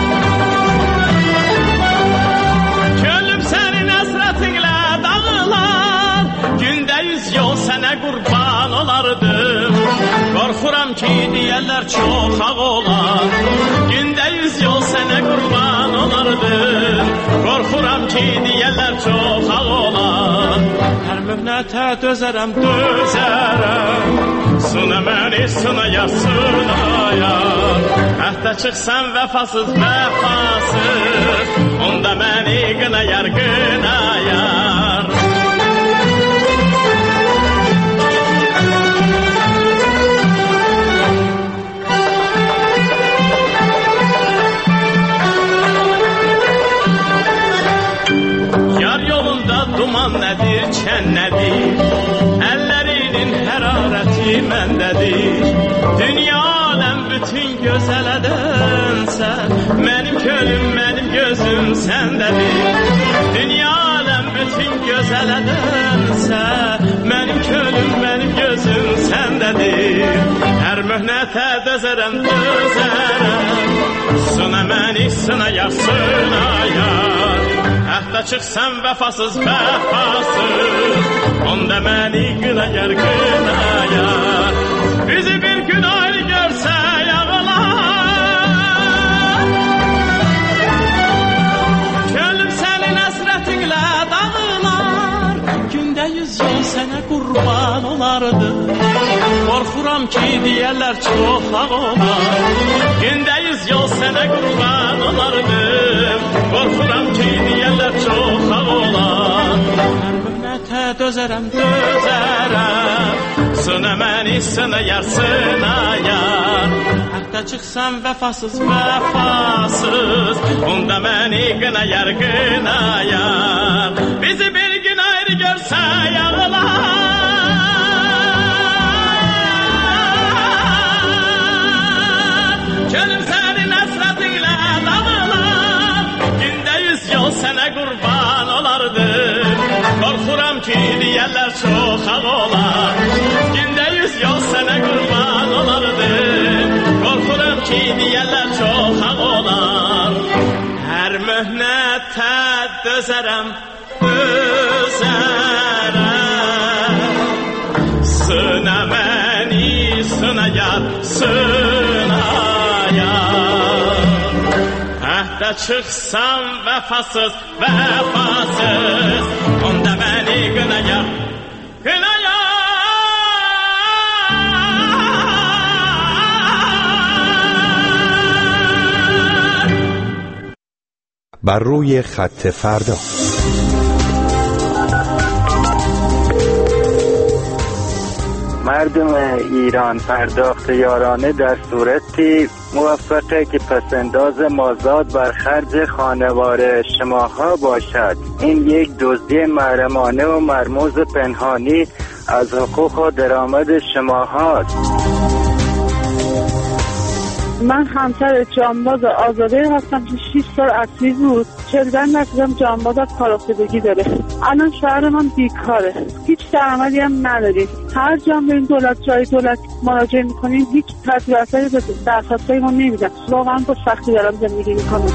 Könlüm sənin əsrətinlə dağılar. Gündə 100 yol sənə qurban olardım. Qorxuram ki deyərlər çox ağ olar. Gündə 100 yol sənə qurban olardım. Qorxuram ki deyərlər çox ağ olar. Hər möhnətə dözərəm, Sına məni, sına yar, sına yar. Əhdə çıxsam vəfasız, onda məni qınayar, Yar yolunda duman nədir, çən nədir? Əllərinin hərarəti məndədir. Dünya aləm bütün gözələdin sən. Mənim könlüm, mənim gözüm səndədir. Dünya aləm bütün gözələdin sən. Mənim könlüm, mənim gözüm səndədir. Hər möhnətə dözərəm, Sına məni, sına yar, sına yar. Əhdə çıxsam vəfasız, onda məni qınayar, Bizi bir gün ayrı görsə ağlar. Könlüm sənin əsrətinlə dağılar. Gündə 100 yol sənə qurban olardı. Qorxuram ki deyərlər çox ağ olar. Gündə 100 yol sənə qurban olardım. Qorxuram ki deyərlər çox ağ olar. Hər möhnətə dözərəm, Sına məni, sına yar, sına yar. Əhdə çıxsam vəfasız, onda məni qınayar, Bizi bir gün ayrı görsə ağlar. Könlüm sənin əsrətinlə dağılar. Gündə 100 yol sənə qurban olardım. Qorxuram ki deyərlər çox ağ olar. Gündə 100 yol sənə qurban olardım. Qorxuram ki deyərlər çox ağ olar. Hər möhnətə dözərəm, Sına məni, sına yar, sına yar. Əhdə çıxsam vəfasız, onda məni qınayar, بر روی خط فردا. مردم ایران پرداخت یارانه در صورتی موفقه که پسنداز مازاد بر خرج خانوار شماها باشد. این یک دزدی محرمانه و مرموز پنهانی از حقوق و درآمد شماهاست. من همسر جانباز آزاده هستم که 6 سال اسیر بود. 40 زن نشدم جانباز از کار افتادگی داره. الان شهر من بیکاره. هیچ درآمدی هم نداریم. هر جام بریم جای دولت مراجعه میکنیم هیچ تاثیر اثری به درخواستای ما نمیدن. واقعا با سختی دارم زندگی میکنم.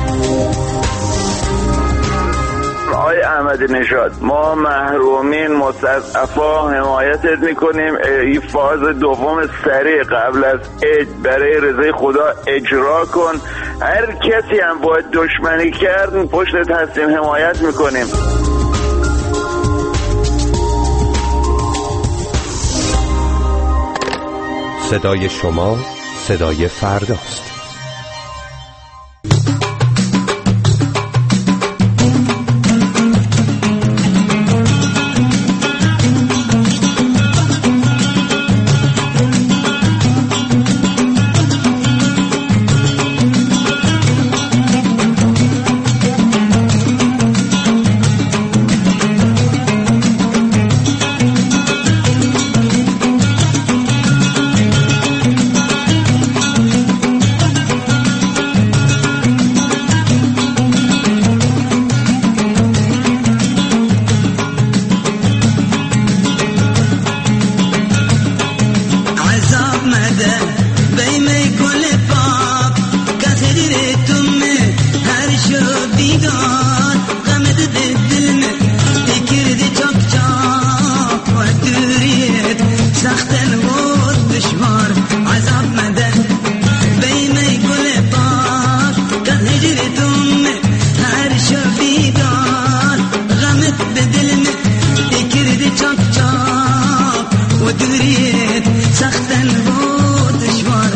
آقای احمدی نژاد، ما محرومین مستضعفا حمایتت میکنیم. این فاز دوم سریع قبل از عید برای رضای خدا اجرا کن. هر کسی هم باید دشمنی کرد پشتت هستیم، حمایت میکنیم. صدای شما صدای فرداست. سخت بود دشوار عذاب مده بیمه گل پاک که هجرتم هر شب بیدار غمت به دل من کرد چاک چاک و دوریت سخت بود دشوار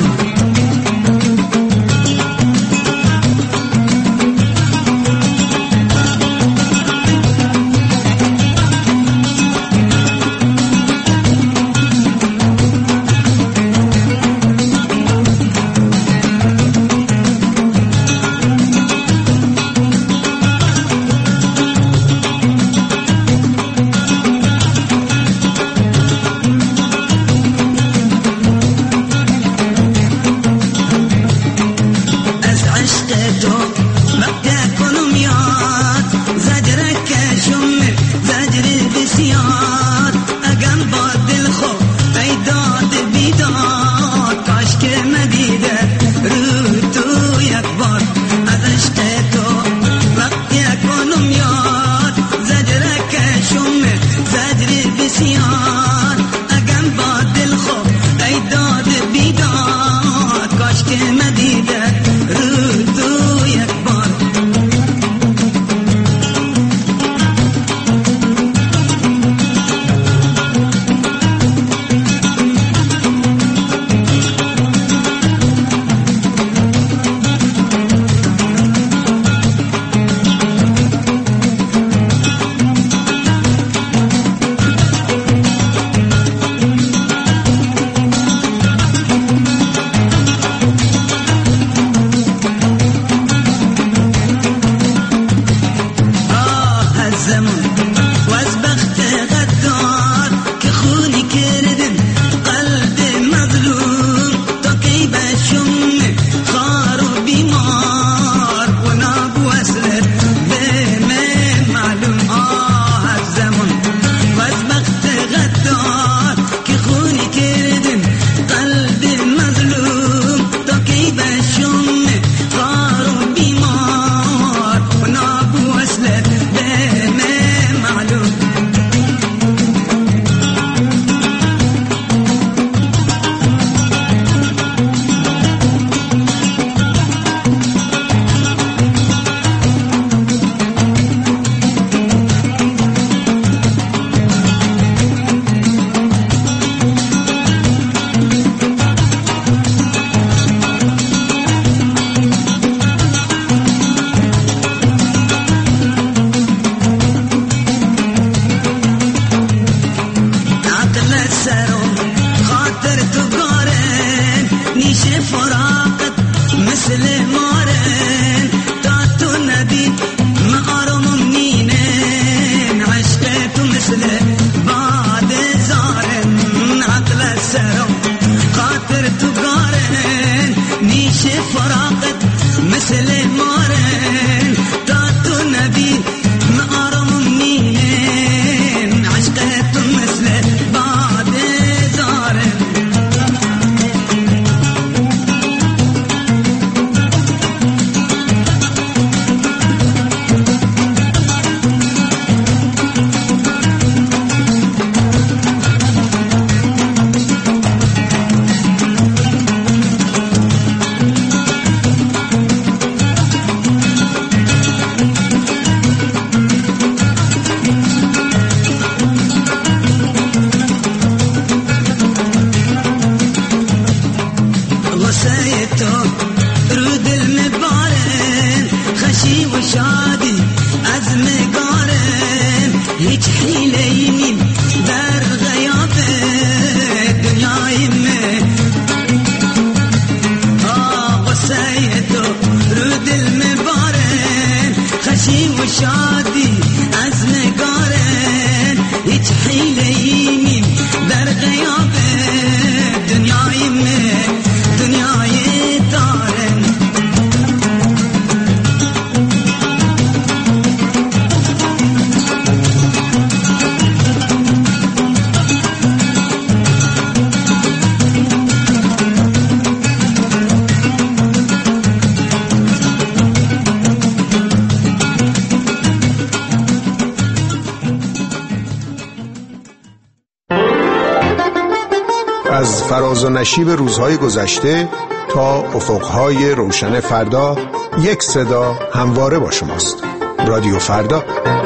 از فراز و نشیب روزهای گذشته تا افقهای روشن فردا، یک صدا همواره با شماست. رادیو فردا.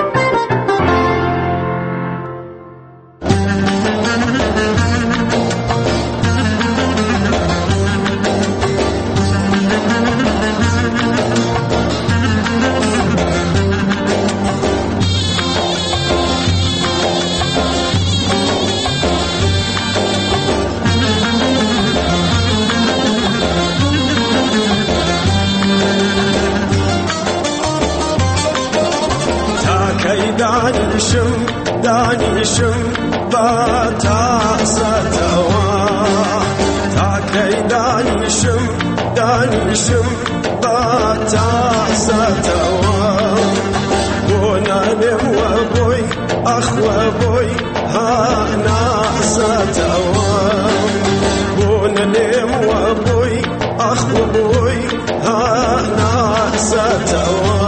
دانشم با تا ستوا تاکی دانشم با تا ستوا بونانم و بوی اخ و بوی ها ناستوا بونانم و بوی اخ و بوی ها ناستوا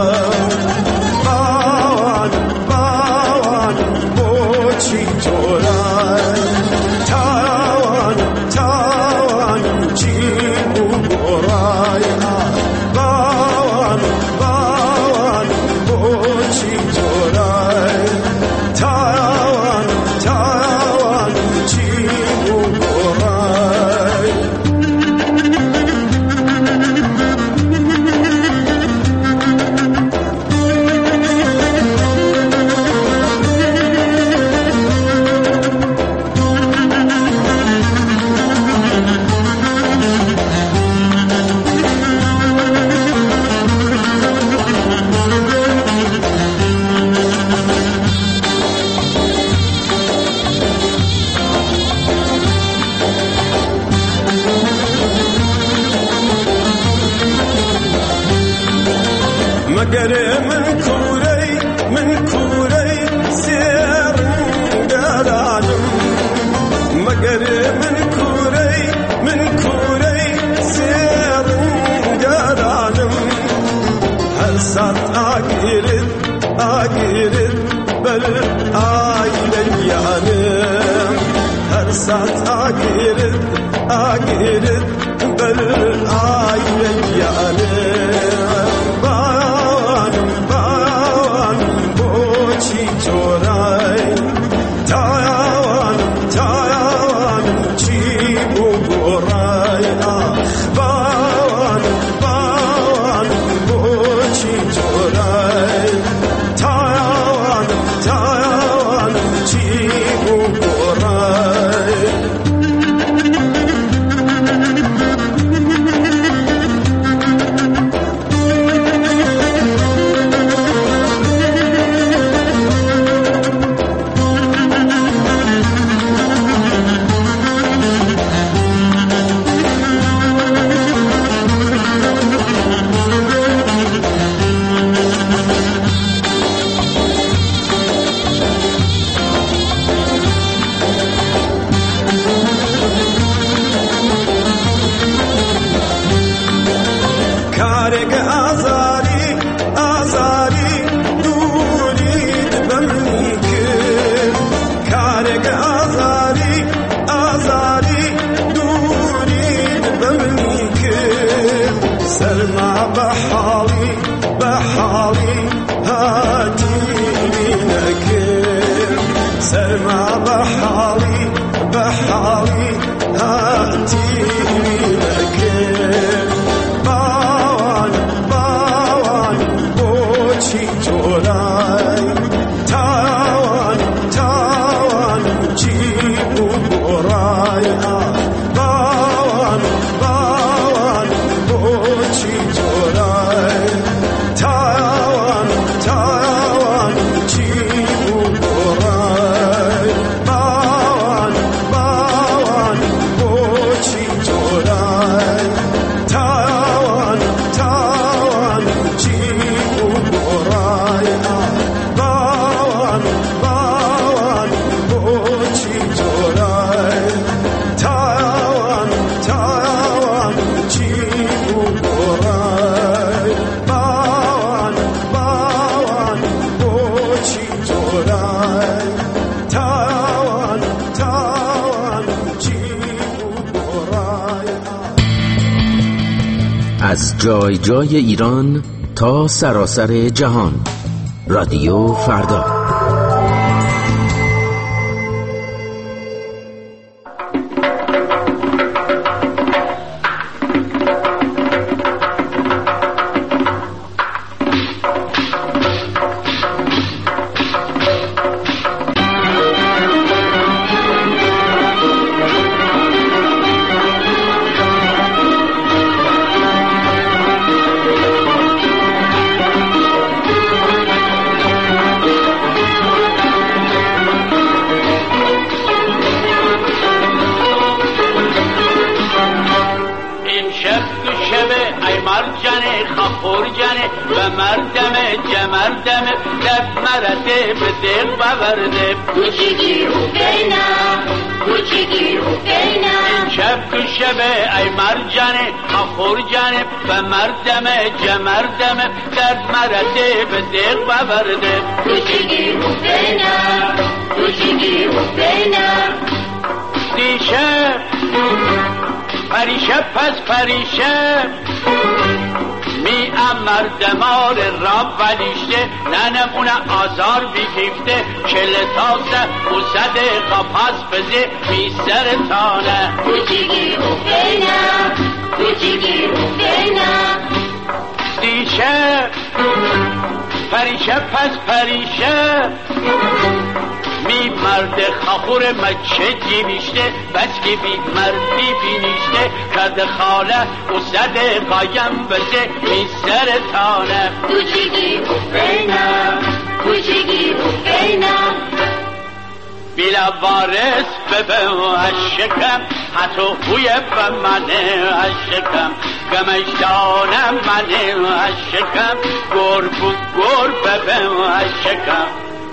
Cheat از جای جای ایران تا سراسر جهان. رادیو فردا. پریشه پس پریشه می امر دمار را ولیشته ننم اونه آزار بیگیفته چله تاسه و صده قپاس بزه می سرطانه کوچیگی و بینم کوچیگی و بینم دیشه پریشه پس پریشه می مرد خاخور مچه جیبیشته بس که بی مردی بینیشته کرد خاله و صده قایم بزه می سرطانه کوچیگی و بینم کوچیگی و بینم بیلا وارث ببه و عشقم حتی خوی به منه عشقم گمشتانم منه عشقم گر بو گر ببه و عشقم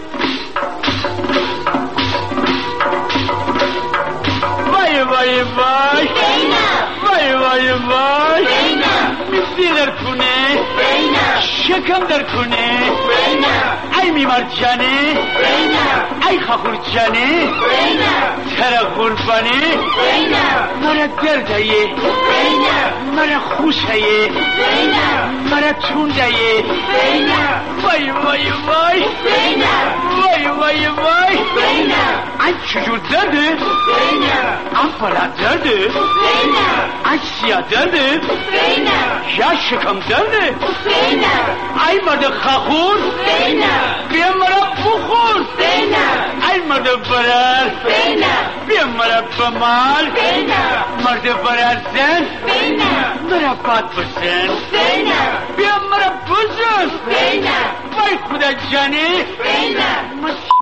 وای وای وای وای وای وای میسی در کنه شکم در کنه ای میمار جانه ای خاخور جانه ترا قربانه مرا دردهیه مرا خوشهیه مرا چوندهیه وای وای وای وای وای وای این چجور درده؟ این پلا درده؟ این سیاه درده؟ یا شکم درده؟ این مرد خاخور؟ بیا مرا بخور؟ این مرد برر؟ بیا مرا بمال؟ مرد برر زن؟ مرا باد بزن؟ بیا مرا بزن؟ وای خدا جانی؟